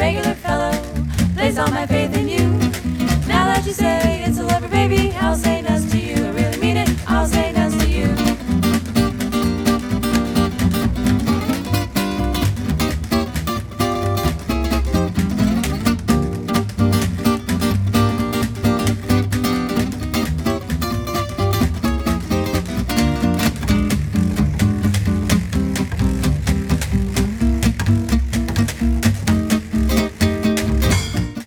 regular fellow. Place all my faith in you. Now that you say